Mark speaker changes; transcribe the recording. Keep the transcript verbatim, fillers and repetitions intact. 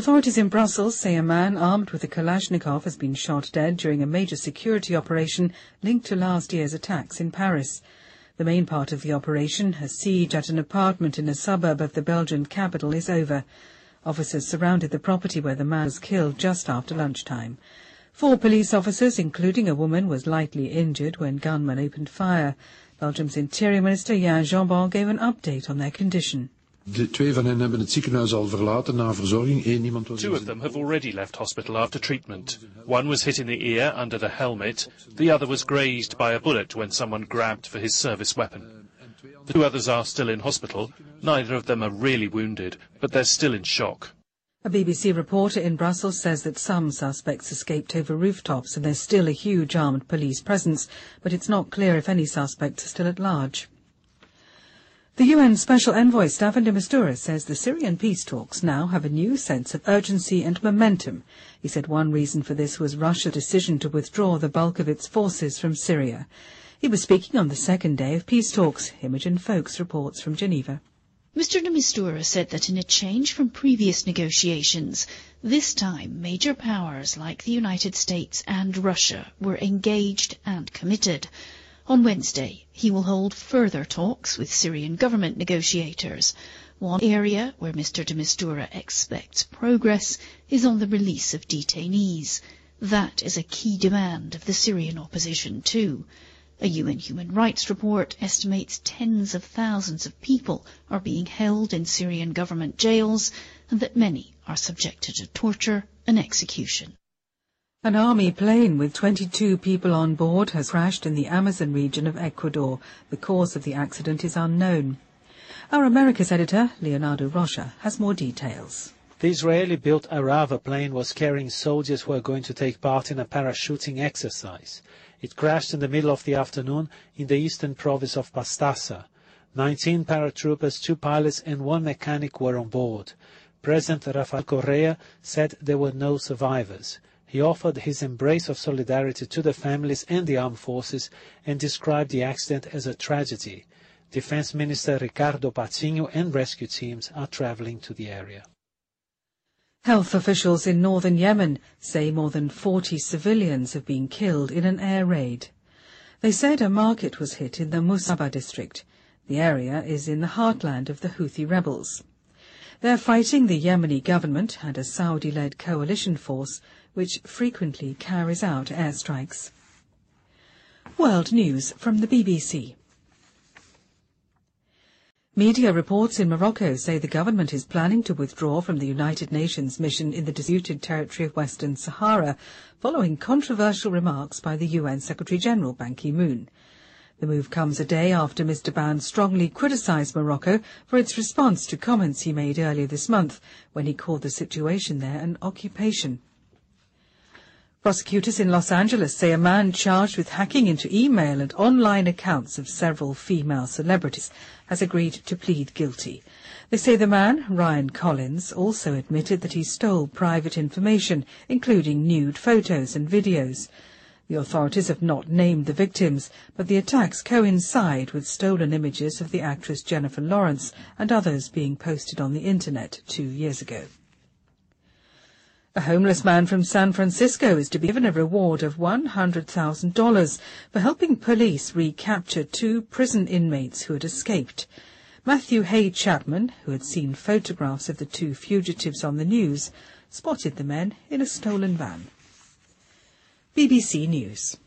Speaker 1: Authorities in Brussels say a man armed with a Kalashnikov has been shot dead during a major security operation linked to last year's attacks in Paris. The main part of the operation, a siege at an apartment in a suburb of the Belgian capital, is over. Officers surrounded the property where the man was killed just after lunchtime. Four police officers, including a woman, was lightly injured when gunmen opened fire. Belgium's Interior Minister Jan Jambon gave an update on their condition.
Speaker 2: De twee van hen hebben het ziekenhuis al verlaten na verzorging. Eén iemand was.
Speaker 3: Two of them have already left hospital after treatment. One was hit in the ear under the helmet. The other was grazed by a bullet when someone grabbed for his service weapon. The two others are still in hospital. Neither of them are really wounded, but they're still in shock.
Speaker 1: A B B C reporter in Brussels says that some suspects escaped over rooftops and there's still a huge armed police presence, but it's not clear if any suspects are still at large. The U N Special Envoy Staffan de Mistura says the Syrian peace talks now have a new sense of urgency and momentum. He said one reason for this was Russia's decision to withdraw the bulk of its forces from Syria. He was speaking on the second day of peace talks. Imogen Foulkes reports from Geneva.
Speaker 4: Mister de Mistura said that in a change from previous negotiations, this time major powers like the United States and Russia were engaged and committed. On Wednesday, he will hold further talks with Syrian government negotiators. One area where Mister de Mistura expects progress is on the release of detainees. That is a key demand of the Syrian opposition too. A U N human rights report estimates tens of thousands of people are being held in Syrian government jails and that many are subjected to torture and execution.
Speaker 1: An army plane with twenty-two people on board has crashed in the Amazon region of Ecuador. The cause of the accident is unknown. Our Americas editor, Leonardo Rocha, has more details.
Speaker 5: The Israeli-built Arava plane was carrying soldiers who are going to take part in a parachuting exercise. It crashed in the middle of the afternoon in the eastern province of Pastaza. Nineteen paratroopers, two pilots and one mechanic were on board. President Rafael Correa said there were no survivors. He offered his embrace of solidarity to the families and the armed forces and described the accident as a tragedy. Defense Minister Ricardo Patinho and rescue teams are traveling to the area.
Speaker 1: Health officials in northern Yemen say more than forty civilians have been killed in an air raid. They said a market was hit in the Musaba district. The area is in the heartland of the Houthi rebels. They're fighting the Yemeni government and a Saudi-led coalition force which frequently carries out airstrikes. World News from the B B C. Media reports in Morocco say the government is planning to withdraw from the United Nations mission in the disputed territory of Western Sahara, following controversial remarks by the U N Secretary-General Ban Ki-moon. The move comes a day after Mister Ban strongly criticised Morocco for its response to comments he made earlier this month, when he called the situation there an occupation. Prosecutors in Los Angeles say a man charged with hacking into email and online accounts of several female celebrities has agreed to plead guilty. They say the man, Ryan Collins, also admitted that he stole private information, including nude photos and videos. The authorities have not named the victims, but the attacks coincide with stolen images of the actress Jennifer Lawrence and others being posted on the internet two years ago. A homeless man from San Francisco is to be given a reward of one hundred thousand dollars for helping police recapture two prison inmates who had escaped. Matthew Hay Chapman, who had seen photographs of the two fugitives on the news, spotted the men in a stolen van. B B C News.